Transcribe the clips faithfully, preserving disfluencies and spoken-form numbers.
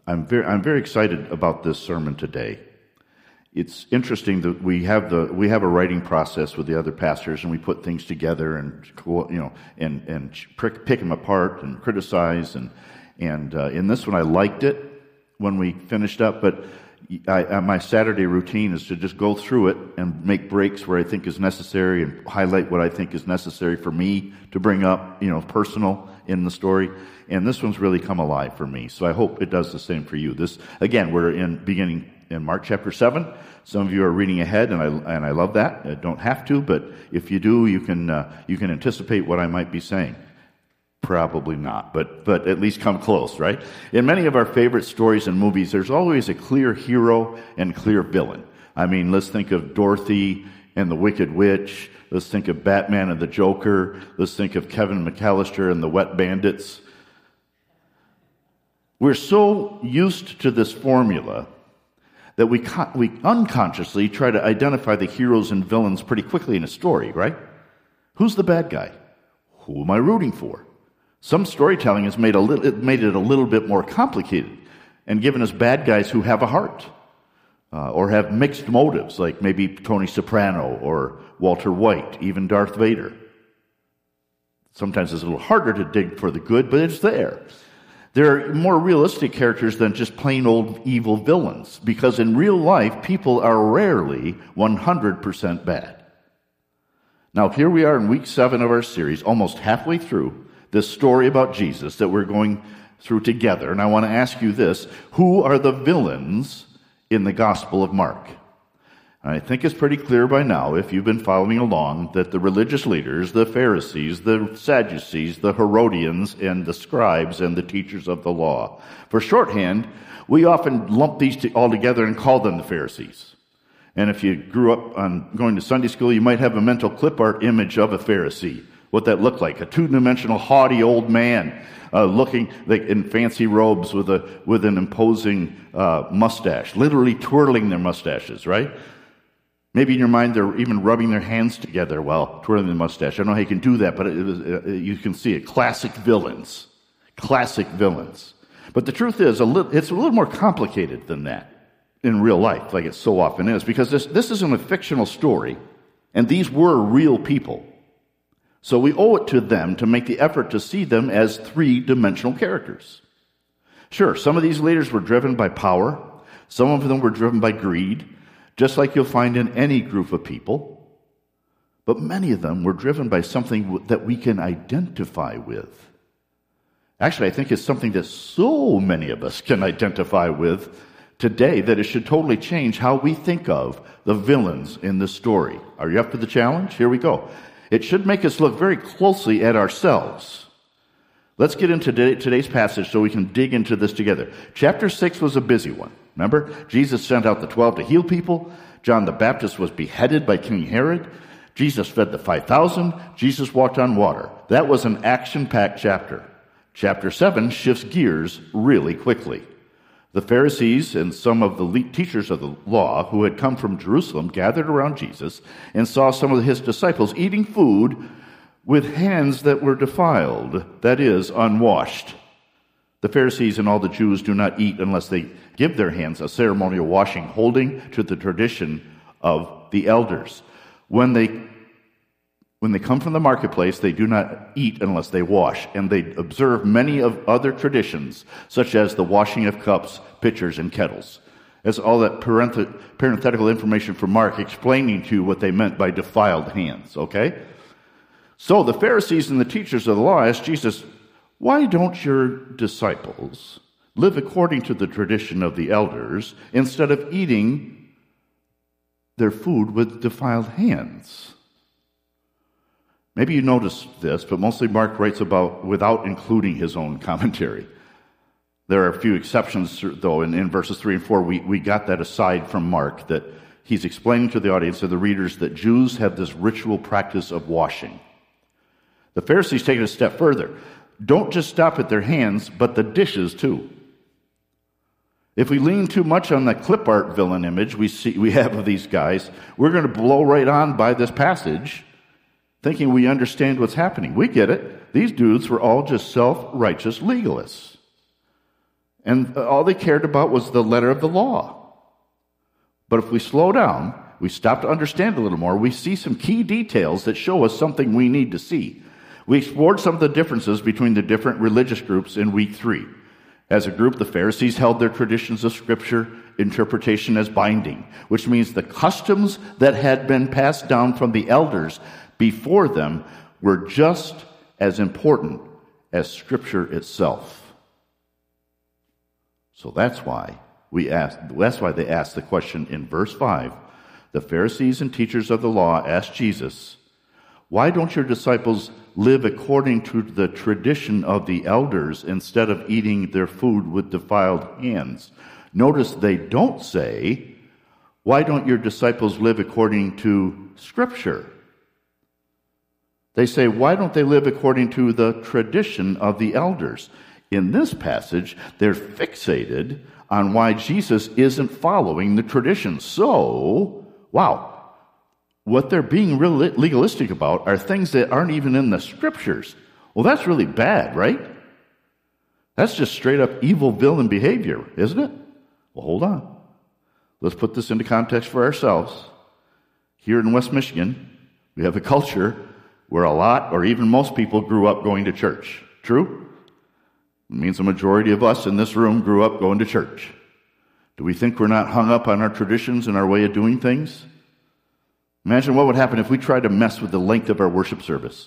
I'm very, I'm very excited about this sermon today. It's interesting that we have the we have a writing process with the other pastors, and we put things together and you know and and pick, pick them apart and criticize. And and uh, in this one, I liked it when we finished up, but I, uh, my Saturday routine is to just go through it and make breaks where I think is necessary and highlight what I think is necessary for me to bring up, you know, personal in the story. And this one's really come alive for me, so I hope it does the same for you. This, again, we're in beginning in Mark chapter seven. Some of you are reading ahead, and I and I love that. I don't have to, but if you do, you can uh, you can anticipate what I might be saying. Probably not, but but at least come close, right? In many of our favorite stories and movies, there's always a clear hero and clear villain. I mean, let's think of Dorothy and the Wicked Witch. Let's think of Batman and the Joker. Let's think of Kevin McAllister and the Wet Bandits. We're so used to this formula that we con- we unconsciously try to identify the heroes and villains pretty quickly in a story, right? Who's the bad guy? Who am I rooting for? Some storytelling has made, a little, it made it a little bit more complicated and given us bad guys who have a heart uh, or have mixed motives, like maybe Tony Soprano or Walter White, even Darth Vader. Sometimes it's a little harder to dig for the good, but it's there. There are more realistic characters than just plain old evil villains, because in real life, people are rarely one hundred percent bad. Now, here we are in week seven of our series, almost halfway through this story about Jesus that we're going through together. And I want to ask you this: who are the villains in the Gospel of Mark? I think it's pretty clear by now, if you've been following along, that the religious leaders, the Pharisees, the Sadducees, the Herodians, and the scribes and the teachers of the law. For shorthand, we often lump these all together and call them the Pharisees. And if you grew up on going to Sunday school, you might have a mental clip art image of a Pharisee, what that looked like: a two-dimensional, haughty old man, uh, looking like in fancy robes with a with an imposing uh, mustache, literally twirling their mustaches, right? Maybe in your mind they're even rubbing their hands together while twirling the mustache. I don't know how you can do that, but it was, uh, you can see it. Classic villains. Classic villains. But the truth is, a little, it's a little more complicated than that in real life, like it so often is, because this, this isn't a fictional story, and these were real people. So we owe it to them to make the effort to see them as three-dimensional characters. Sure, some of these leaders were driven by power. Some of them were driven by greed, just like you'll find in any group of people. But many of them were driven by something that we can identify with. Actually, I think it's something that so many of us can identify with today that it should totally change how we think of the villains in this story. Are you up for the challenge? Here we go. It should make us look very closely at ourselves. Let's get into today's passage so we can dig into this together. Chapter six was a busy one. Remember, Jesus sent out the twelve to heal people. John the Baptist was beheaded by King Herod. Jesus fed the five thousand. Jesus walked on water. That was an action-packed chapter. Chapter seven shifts gears really quickly. The Pharisees and some of the teachers of the law who had come from Jerusalem gathered around Jesus and saw some of his disciples eating food with hands that were defiled, that is, unwashed. The Pharisees and all the Jews do not eat unless they give their hands a ceremonial washing, holding to the tradition of the elders. When they when they come from the marketplace, they do not eat unless they wash, and they observe many of other traditions, such as the washing of cups, pitchers, and kettles. That's all that parenth- parenthetical information from Mark explaining to you what they meant by defiled hands, okay? So the Pharisees and the teachers of the law asked Jesus, "Why don't your disciples live according to the tradition of the elders instead of eating their food with defiled hands?" Maybe you noticed this, but mostly Mark writes about without including his own commentary. There are a few exceptions, though, and in verses three and four, we, we got that aside from Mark, that he's explaining to the audience, to the readers, that Jews have this ritual practice of washing. The Pharisees take it a step further. Don't just stop at their hands, but the dishes too. If we lean too much on the clip art villain image we see we have of these guys, we're going to blow right on by this passage, thinking we understand what's happening. We get it. These dudes were all just self-righteous legalists. And all they cared about was the letter of the law. But if we slow down, we stop to understand a little more, we see some key details that show us something we need to see. We explored some of the differences between the different religious groups in week three. As a group, the Pharisees held their traditions of Scripture interpretation as binding, which means the customs that had been passed down from the elders before them were just as important as Scripture itself. So that's why we asked, that's why they asked the question in verse five. The Pharisees and teachers of the law asked Jesus, "Why don't your disciples live according to the tradition of the elders instead of eating their food with defiled hands?" Notice they don't say, "Why don't your disciples live according to Scripture?" They say, "Why don't they live according to the tradition of the elders?" In this passage, they're fixated on why Jesus isn't following the tradition. So, wow, what they're being real legalistic about are things that aren't even in the Scriptures. Well, that's really bad, right? That's just straight up evil villain behavior, isn't it? Well, hold on. Let's put this into context for ourselves. Here in West Michigan, we have a culture where a lot, or even most people, grew up going to church. True? It means the majority of us in this room grew up going to church. Do we think we're not hung up on our traditions and our way of doing things? Imagine what would happen if we tried to mess with the length of our worship service.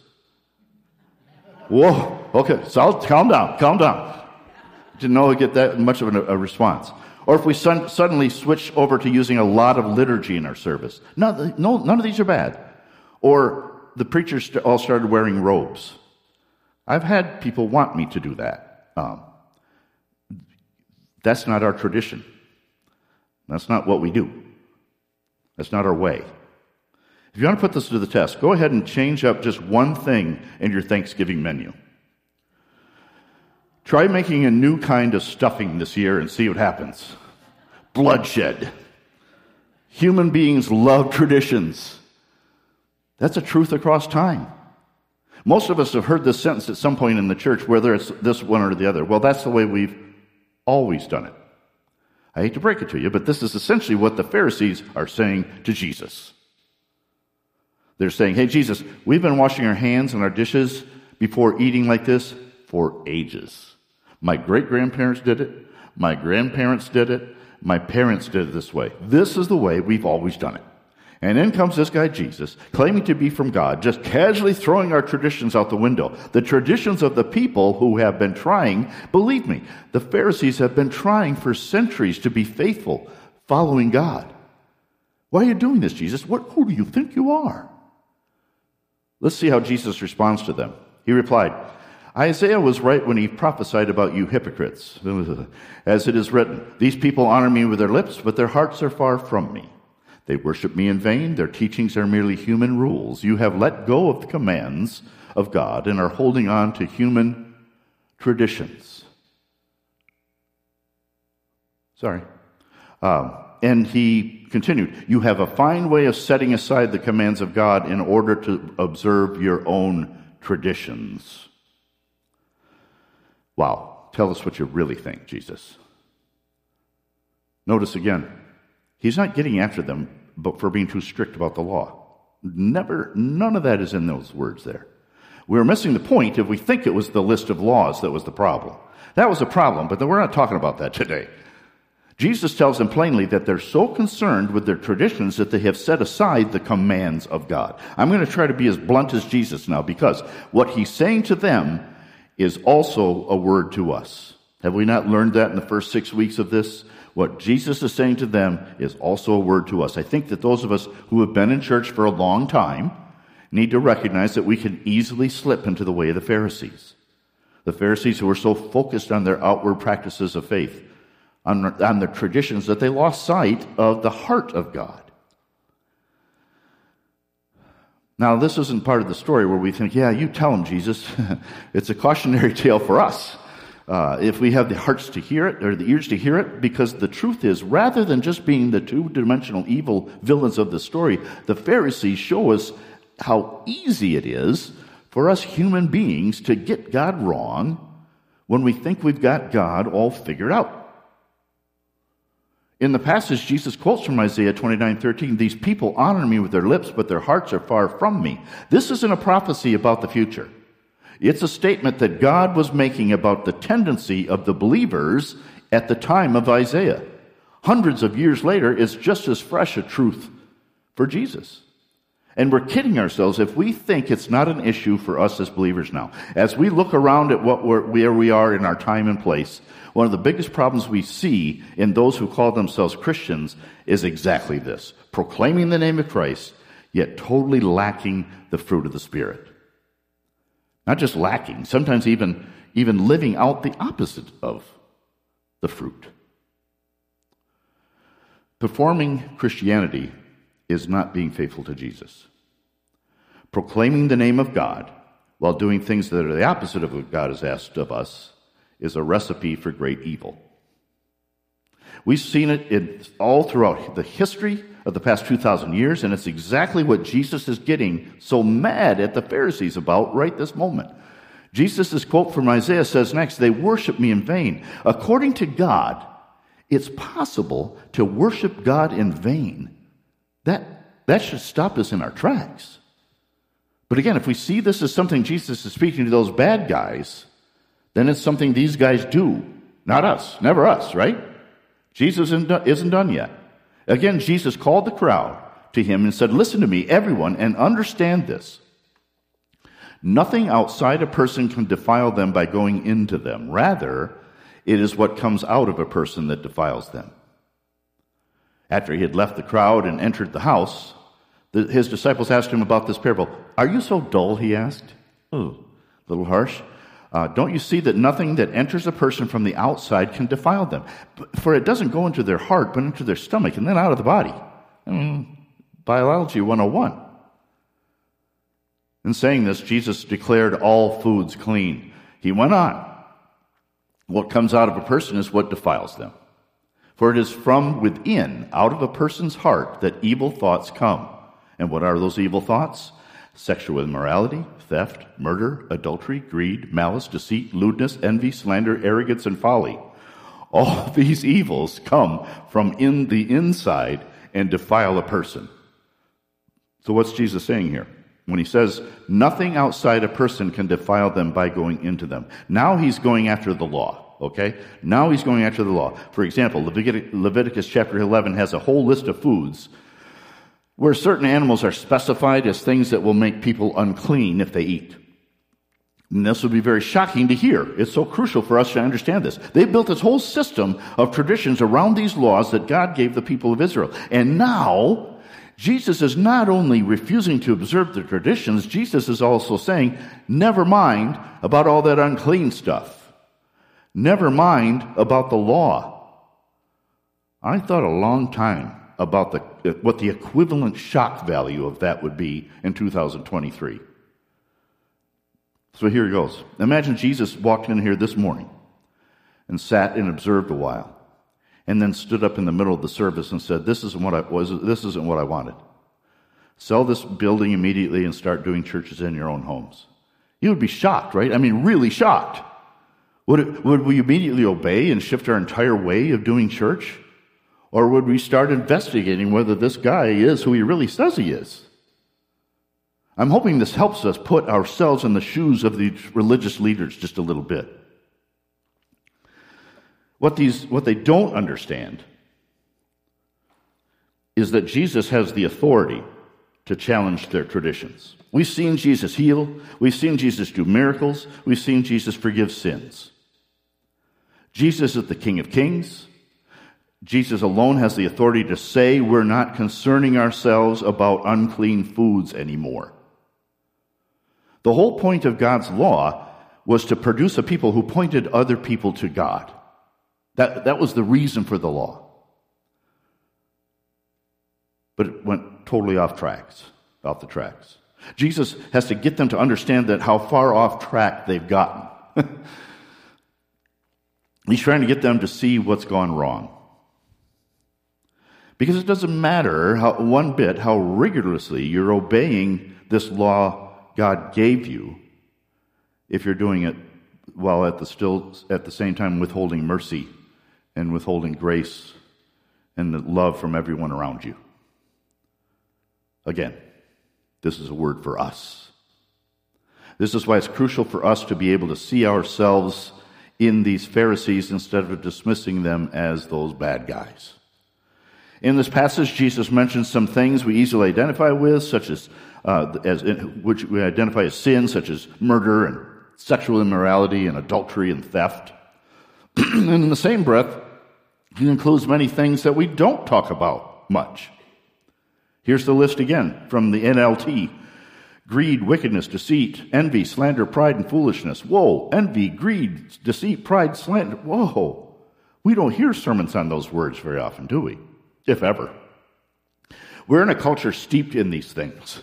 Whoa, okay, so calm down, calm down. Didn't know I'd get that much of a, a response. Or if we son, suddenly switch over to using a lot of liturgy in our service. No, no, none of these are bad. Or the preachers all started wearing robes. I've had people want me to do that. Um, that's not our tradition. That's not what we do. That's not our way. If you want to put this to the test, go ahead and change up just one thing in your Thanksgiving menu. Try making a new kind of stuffing this year and see what happens. Bloodshed. Human beings love traditions. That's a truth across time. Most of us have heard this sentence at some point in the church, whether it's this one or the other. Well, that's the way we've always done it. I hate to break it to you, but this is essentially what the Pharisees are saying to Jesus. They're saying, "Hey, Jesus, we've been washing our hands and our dishes before eating like this for ages. My great-grandparents did it. My grandparents did it. My parents did it this way. This is the way we've always done it." And in comes this guy, Jesus, claiming to be from God, just casually throwing our traditions out the window. The traditions of the people who have been trying, believe me, the Pharisees have been trying for centuries to be faithful, following God. Why are you doing this, Jesus? What, who do you think you are? Let's see how Jesus responds to them. He replied, "Isaiah was right when he prophesied about you hypocrites. As it is written, these people honor me with their lips, but their hearts are far from me. They worship me in vain. Their teachings are merely human rules. You have let go of the commands of God and are holding on to human traditions." Sorry. Um, and he continued, "You have a fine way of setting aside the commands of God in order to observe your own traditions." Wow. Tell us what you really think, Jesus. Notice again, he's not getting after them but for being too strict about the law. Never, none of that is in those words there. We're missing the point if we think it was the list of laws that was the problem. That was a problem, but we're not talking about that today. Jesus tells them plainly that they're so concerned with their traditions that they have set aside the commands of God. I'm going to try to be as blunt as Jesus now, because what he's saying to them is also a word to us. Have we not learned that in the first six weeks of this? What Jesus is saying to them is also a word to us. I think that those of us who have been in church for a long time need to recognize that we can easily slip into the way of the Pharisees. The Pharisees who were so focused on their outward practices of faith, on, on their traditions, that they lost sight of the heart of God. Now, this isn't part of the story where we think, yeah, you tell them, Jesus. It's a cautionary tale for us. Uh, if we have the hearts to hear it, or the ears to hear it, because the truth is, rather than just being the two-dimensional evil villains of the story, the Pharisees show us how easy it is for us human beings to get God wrong when we think we've got God all figured out. In the passage, Jesus quotes from Isaiah twenty-nine thirteen, "These people honor me with their lips, but their hearts are far from me." This isn't a prophecy about the future. It's a statement that God was making about the tendency of the believers at the time of Isaiah. Hundreds of years later, it's just as fresh a truth for Jesus. And we're kidding ourselves if we think it's not an issue for us as believers now. As we look around at what we're, where we are in our time and place, one of the biggest problems we see in those who call themselves Christians is exactly this: proclaiming the name of Christ, yet totally lacking the fruit of the Spirit. Not just lacking, sometimes even, even living out the opposite of the fruit. Performing Christianity is not being faithful to Jesus. Proclaiming the name of God while doing things that are the opposite of what God has asked of us is a recipe for great evil. We've seen it in, all throughout the history of the past two thousand years, and it's exactly what Jesus is getting so mad at the Pharisees about right this moment. Jesus' quote from Isaiah says next, "They worship me in vain." According to God, it's possible to worship God in vain. That, that should stop us in our tracks. But again, if we see this as something Jesus is speaking to those bad guys, then it's something these guys do. Not us. Never us, right? Jesus isn't done yet. Again, Jesus called the crowd to him and said, "Listen to me, everyone, and understand this. Nothing outside a person can defile them by going into them. Rather, it is what comes out of a person that defiles them." After he had left the crowd and entered the house, the, his disciples asked him about this parable. "Are you so dull?" he asked. Oh, a little harsh. Uh, "don't you see that nothing that enters a person from the outside can defile them? For it doesn't go into their heart, but into their stomach, and then out of the body." Mm, Biology one oh one. In saying this, Jesus declared all foods clean. He went on, "What comes out of a person is what defiles them. For it is from within, out of a person's heart, that evil thoughts come." And what are those evil thoughts? Sexual immorality, theft, murder, adultery, greed, malice, deceit, lewdness, envy, slander, arrogance, and folly. All these evils come from in the inside and defile a person. So what's Jesus saying here? When he says, nothing outside a person can defile them by going into them. Now he's going after the law. Okay? Now he's going after the law. For example, Levitic- Leviticus chapter eleven has a whole list of foods where certain animals are specified as things that will make people unclean if they eat. And this would be very shocking to hear. It's so crucial for us to understand this. They built this whole system of traditions around these laws that God gave the people of Israel. And now, Jesus is not only refusing to observe the traditions, Jesus is also saying, never mind about all that unclean stuff. Never mind about the law. I thought a long time about the, what the equivalent shock value of that would be in two thousand twenty-three. So here he goes. Imagine Jesus walked in here this morning and sat and observed a while, and then stood up in the middle of the service and said, "This isn't what I was. This isn't what I wanted. Sell this building immediately and start doing churches in your own homes." You would be shocked, right? I mean, really shocked. Would, it, would we immediately obey and shift our entire way of doing church? Or would we start investigating whether this guy is who he really says he is? I'm hoping this helps us put ourselves in the shoes of the religious leaders just a little bit. What these, what they don't understand is that Jesus has the authority to challenge their traditions. We've seen Jesus heal. We've seen Jesus do miracles. We've seen Jesus forgive sins. Jesus is the King of Kings. Jesus alone has the authority to say we're not concerning ourselves about unclean foods anymore. The whole point of God's law was to produce a people who pointed other people to God. That, that was the reason for the law. But it went totally off tracks, off the tracks. Jesus has to get them to understand that how far off track they've gotten. He's trying to get them to see what's gone wrong. Because it doesn't matter how, one bit how rigorously you're obeying this law God gave you if you're doing it while at the still at the same time withholding mercy and withholding grace and the love from everyone around you. Again, this is a word for us. This is why it's crucial for us to be able to see ourselves in these Pharisees instead of dismissing them as those bad guys. In this passage, Jesus mentions some things we easily identify with, such as, uh, as which we identify as sin, such as murder and sexual immorality and adultery and theft. And in the same breath, he includes many things that we don't talk about much. Here's the list again from the N L T. Greed, wickedness, deceit, envy, slander, pride, and foolishness. Whoa, envy, greed, deceit, pride, slander. Whoa. We don't hear sermons on those words very often, do we? If ever. We're in a culture steeped in these things.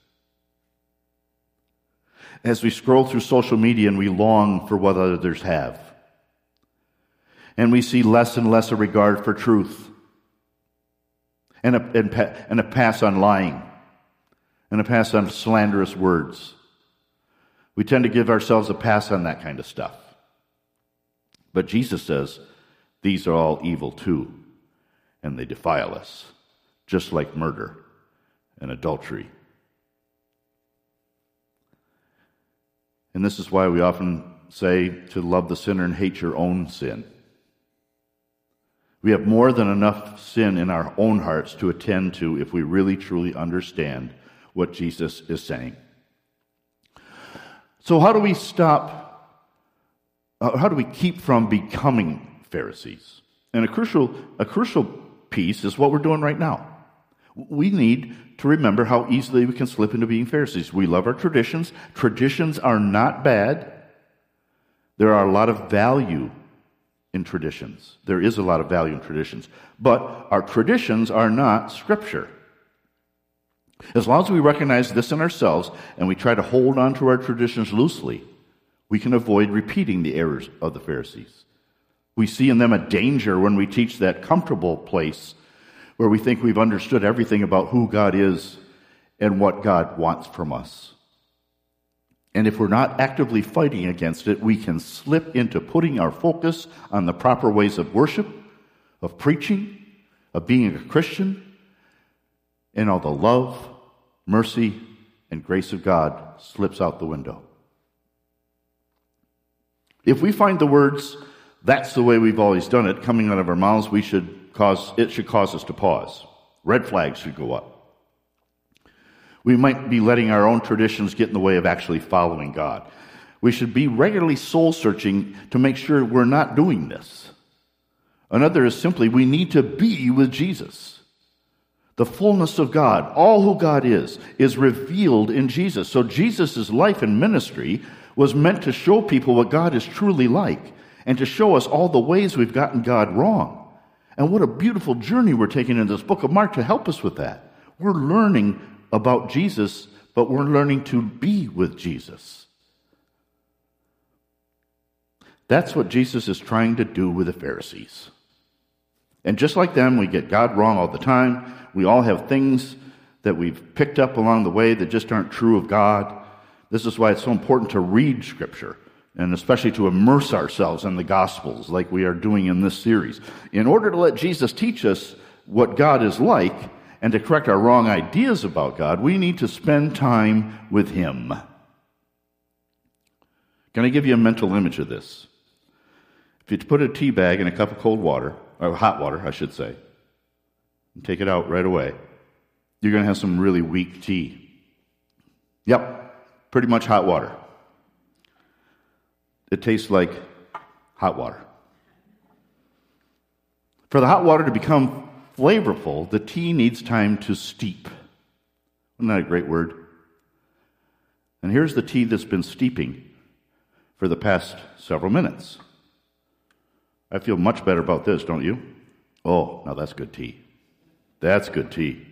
As we scroll through social media and we long for what others have. And we see less and less a regard for truth. And a, and, and a pass on lying. And a pass on slanderous words. We tend to give ourselves a pass on that kind of stuff. But Jesus says, these are all evil too. And they defile us, just like murder and adultery. And this is why we often say to love the sinner and hate your own sin. We have more than enough sin in our own hearts to attend to if we really truly understand what Jesus is saying. So how do we stop, uh, how do we keep from becoming Pharisees? And a crucial, a crucial piece is what we're doing right now. We need to remember how easily we can slip into being Pharisees. We love our traditions. Traditions are not bad. There are a lot of value in traditions. There is a lot of value in traditions. But our traditions are not Scripture. As long as we recognize this in ourselves and we try to hold on to our traditions loosely, we can avoid repeating the errors of the Pharisees. We see in them a danger when we teach that comfortable place where we think we've understood everything about who God is and what God wants from us. And if we're not actively fighting against it, we can slip into putting our focus on the proper ways of worship, of preaching, of being a Christian, and all the love, mercy, and grace of God slips out the window. If we find the words, "That's the way we've always done it," coming out of our mouths, we should cause it should cause us to pause. Red flags should go up. We might be letting our own traditions get in the way of actually following God. We should be regularly soul-searching to make sure we're not doing this. Another is simply we need to be with Jesus. The fullness of God, all who God is, is revealed in Jesus. So Jesus' life and ministry was meant to show people what God is truly like and to show us all the ways we've gotten God wrong. And what a beautiful journey we're taking in this book of Mark to help us with that. We're learning about Jesus, but we're learning to be with Jesus. That's what Jesus is trying to do with the Pharisees. And just like them, we get God wrong all the time. We all have things that we've picked up along the way that just aren't true of God. This is why it's so important to read Scripture, and especially to immerse ourselves in the Gospels like we are doing in this series. In order to let Jesus teach us what God is like and to correct our wrong ideas about God, we need to spend time with Him. Can I give you a mental image of this? If you put a tea bag in a cup of cold water, or hot water, I should say, and take it out right away, you're going to have some really weak tea. Yep, pretty much hot water. It tastes like hot water. For the hot water to become flavorful, the tea needs time to steep. Isn't that a great word? And here's the tea that's been steeping for the past several minutes. I feel much better about this, don't you? Oh, now that's good tea. That's good tea.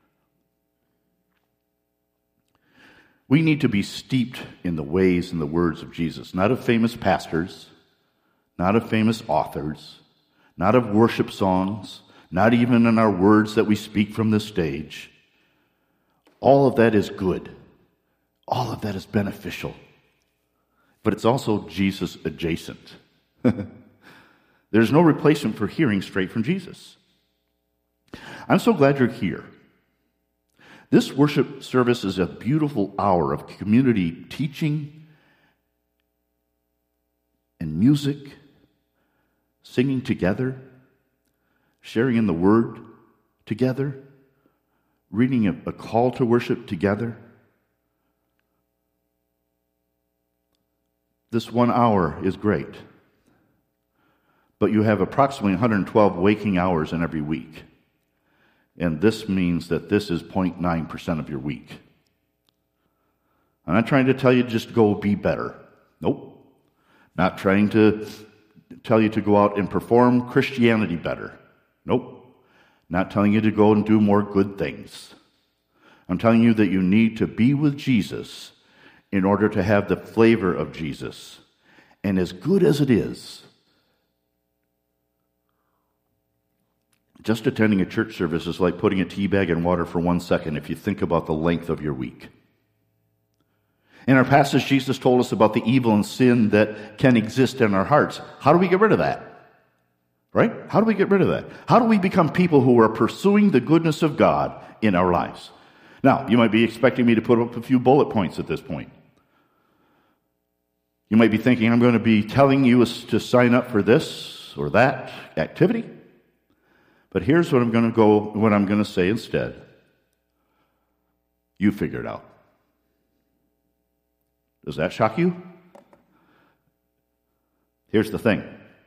We need to be steeped in the ways and the words of Jesus, not of famous pastors, not of famous authors, not of worship songs, not even in our words that we speak from the stage. All of that is good. All of that is beneficial. but it's also Jesus adjacent. There's no replacement for hearing straight from Jesus. I'm so glad you're here. This worship service is a beautiful hour of community teaching and music, singing together, sharing in the Word together, reading a, a call to worship together. This one hour is great, but you have approximately one hundred twelve waking hours in every week. And this means that this is zero point nine percent of your week. I'm not trying to tell you just go be better. Nope. Not trying to tell you to go out and perform Christianity better. Nope. Not telling you to go and do more good things. I'm telling you that you need to be with Jesus in order to have the flavor of Jesus. And as good as it is, just attending a church service is like putting a tea bag in water for one second if you think about the length of your week. In our passage, Jesus told us about the evil and sin that can exist in our hearts. How do we get rid of that? Right? How do we get rid of that? How do we become people who are pursuing the goodness of God in our lives? Now, you might be expecting me to put up a few bullet points at this point. You might be thinking, I'm going to be telling you to sign up for this or that activity. But here's what I'm going to go, what I'm going to say instead. You figure it out. Does that shock you? Here's the thing.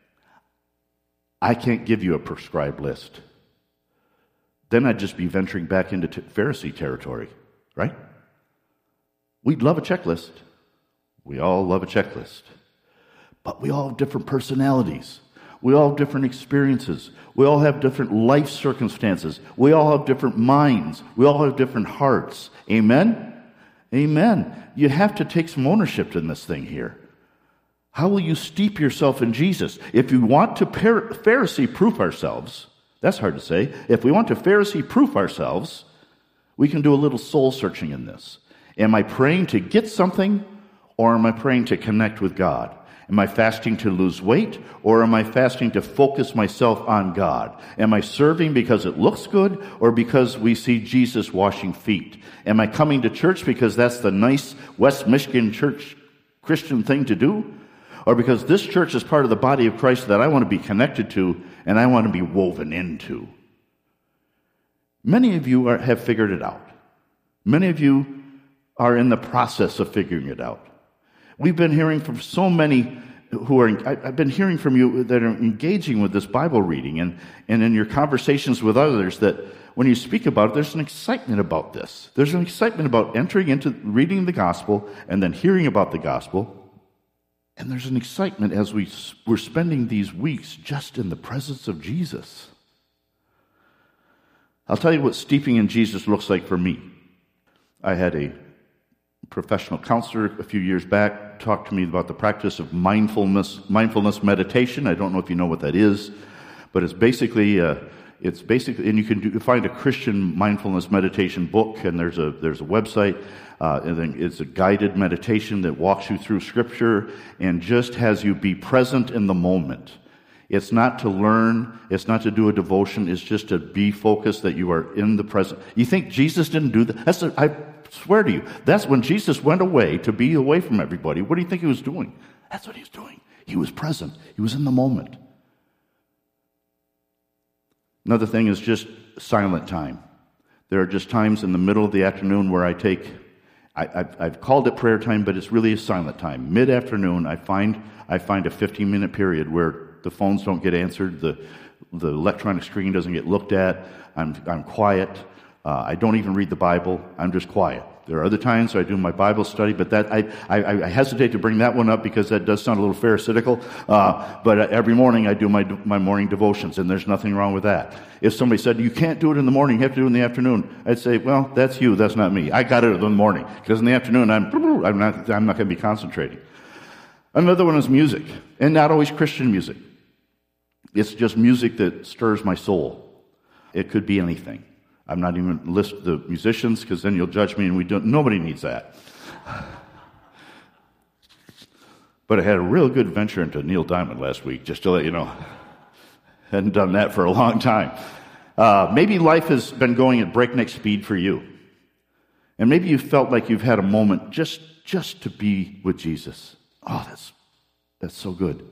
I can't give you a prescribed list. Then I'd just be venturing back into t- Pharisee territory, right? We'd love a checklist. We all love a checklist. But we all have different personalities. We all have different experiences. We all have different life circumstances. We all have different minds. We all have different hearts. Amen? Amen. You have to take some ownership in this thing here. How will you steep yourself in Jesus? If you want to Pharisee-proof ourselves, that's hard to say. If we want to Pharisee-proof ourselves, we can do a little soul searching in this. Am I praying to get something, or am I praying to connect with God? Am I fasting to lose weight, or am I fasting to focus myself on God? Am I serving because it looks good, or because we see Jesus washing feet? Am I coming to church because that's the nice West Michigan church Christian thing to do? Or because this church is part of the body of Christ that I want to be connected to and I want to be woven into? Many of you are, have figured it out. Many of you are in the process of figuring it out. We've been hearing from so many who are, I've been hearing from you that are engaging with this Bible reading and, and in your conversations with others that when you speak about it, there's an excitement about this. There's an excitement about entering into reading the gospel and then hearing about the gospel. And there's an excitement as we, we're spending these weeks just in the presence of Jesus. I'll tell you what steeping in Jesus looks like for me. I had a professional counselor a few years back talked to me about the practice of mindfulness mindfulness meditation. I don't know if you know what that is, but it's basically uh, it's basically, and you can do, find a Christian mindfulness meditation book, and there's a there's a website, uh, and then it's a guided meditation that walks you through Scripture and just has you be present in the moment. It's not to learn, it's not to do a devotion, it's just to be focused that you are in the present. You think Jesus didn't do that? That's a, I swear to you, that's when Jesus went away to be away from everybody. What do you think he was doing? That's what he was doing. He was present. He was in the moment. Another thing is just silent time. There are just times in the middle of the afternoon where I take, I, I've, I've called it prayer time, but it's really a silent time. Mid-afternoon, I find I find a fifteen-minute period where the phones don't get answered, the the electronic screen doesn't get looked at. I'm I'm quiet. Uh, I don't even read the Bible. I'm just quiet. There are other times I do my Bible study, but that I, I, I hesitate to bring that one up because that does sound a little pharisaical. Uh, but every morning I do my my morning devotions, and there's nothing wrong with that. If somebody said, you can't do it in the morning, you have to do it in the afternoon, I'd say, well, that's you, that's not me. I got it in the morning, because in the afternoon I'm, I'm not, I'm not going to be concentrating. Another one is music, and not always Christian music. It's just music that stirs my soul. It could be anything. I'm not even list the musicians because then you'll judge me, and we don't. Nobody needs that. But I had a real good venture into Neil Diamond last week, just to let you know. Hadn't done that for a long time. Uh, maybe life has been going at breakneck speed for you. And maybe you felt like you've had a moment just, just to be with Jesus. Oh, that's, that's so good.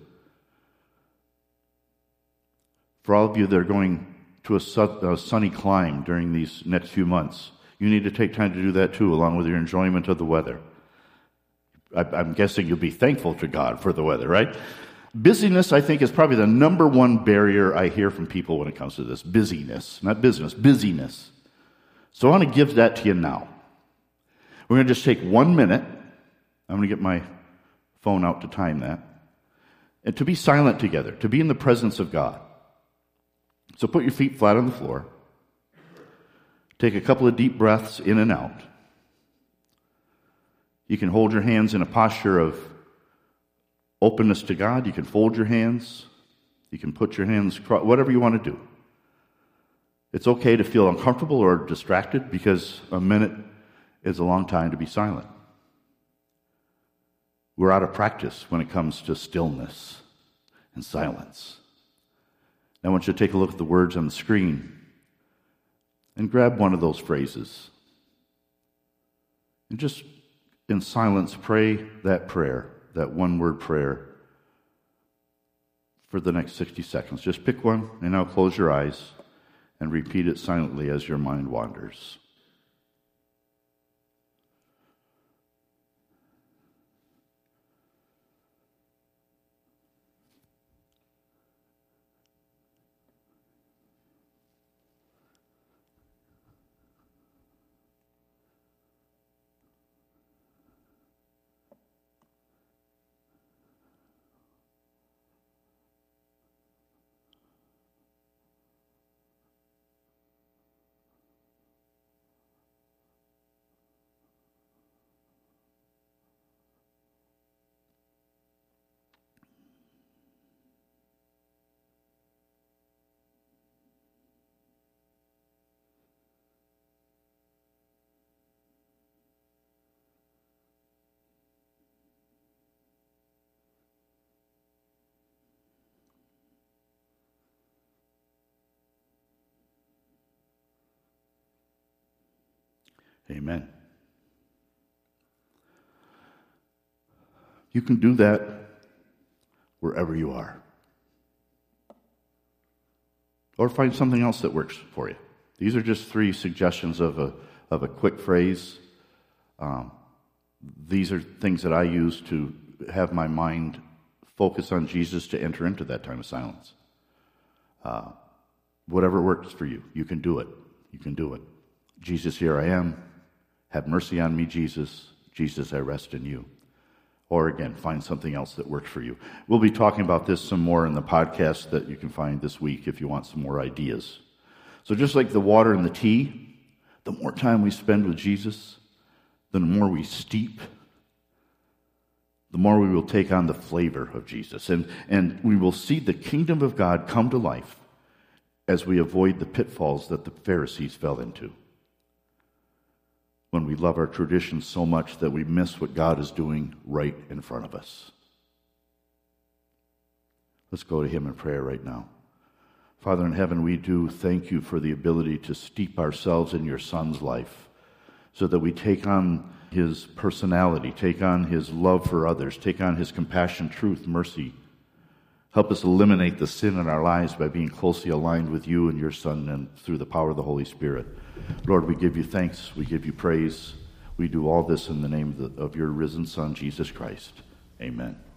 For all of you that are going to a, su- a sunny climb during these next few months, you need to take time to do that too, along with your enjoyment of the weather. I, I'm guessing you'll be thankful to God for the weather, right? Busyness, I think, is probably the number one barrier I hear from people when it comes to this. Busyness, not business, busyness. So I want to give that to you now. We're going to just take one minute. I'm going to get my phone out to time that. And to be silent together, to be in the presence of God. So put your feet flat on the floor. Take a couple of deep breaths in and out. You can hold your hands in a posture of openness to God. You can fold your hands. You can put your hands, whatever you want to do. It's okay to feel uncomfortable or distracted because a minute is a long time to be silent. We're out of practice when it comes to stillness and silence. Now I want you to take a look at the words on the screen and grab one of those phrases. And just in silence pray that prayer, that one-word prayer for the next sixty seconds. Just pick one and now close your eyes and repeat it silently as your mind wanders. Amen. You can do that wherever you are. Or find something else that works for you. These are just three suggestions of a of a quick phrase. Um, these are things that I use to have my mind focus on Jesus to enter into that time of silence. Uh, whatever works for you, you can do it. You can do it. Jesus, here I am. Have mercy on me, Jesus. Jesus, I rest in you. Or again, find something else that works for you. We'll be talking about this some more in the podcast that you can find this week if you want some more ideas. So just like the water and the tea, the more time we spend with Jesus, the more we steep, the more we will take on the flavor of Jesus. And, and we will see the kingdom of God come to life as we avoid the pitfalls that the Pharisees fell into. When we love our traditions so much that we miss what God is doing right in front of us. Let's go to him in prayer right now. Father in heaven, we do thank you for the ability to steep ourselves in your Son's life so that we take on his personality, take on his love for others, take on his compassion, truth, mercy. Help us eliminate the sin in our lives by being closely aligned with you and your Son and through the power of the Holy Spirit. Lord, we give you thanks. We give you praise. We do all this in the name of, the, of your risen Son, Jesus Christ. Amen.